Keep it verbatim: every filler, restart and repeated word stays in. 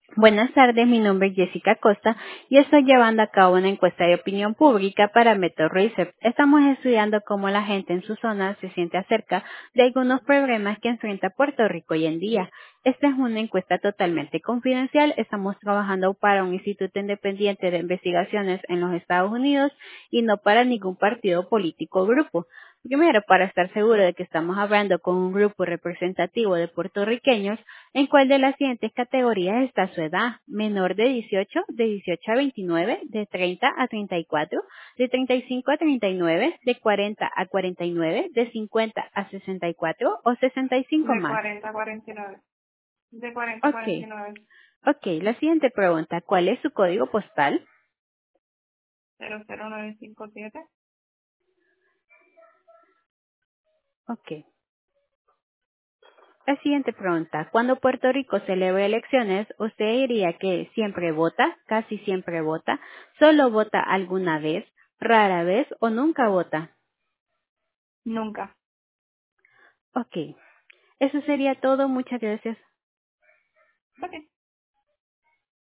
Buenas tardes, mi nombre es Jessica Costa y estoy llevando a cabo una encuesta de opinión pública para Method Research. Estamos estudiando cómo la gente en su zona se siente acerca de algunos problemas que enfrenta Puerto Rico hoy en día. Esta es una encuesta totalmente confidencial. Estamos trabajando para un instituto independiente de investigaciones en los Estados Unidos y no para ningún partido político o grupo. Primero, para estar seguro de que estamos hablando con un grupo representativo de puertorriqueños, ¿en cuál de las siguientes categorías está su edad? Menor de dieciocho, de dieciocho a veintinueve, de treinta a treinta y cuatro, de treinta y cinco a treinta y nueve, de cuarenta a cuarenta y nueve, de cincuenta a sesenta y cuatro o sesenta y cinco De más. cuarenta a cuarenta y nueve. De cuarenta a cuarenta y Ok, nueve. ok. La siguiente pregunta, ¿cuál es su código postal? cero cero nueve cinco siete. Ok. La siguiente pregunta, cuando Puerto Rico celebra elecciones, ¿usted diría que siempre vota, casi siempre vota, solo vota alguna vez, rara vez o nunca vota? Nunca. Ok. Eso sería todo. Muchas gracias. Ok.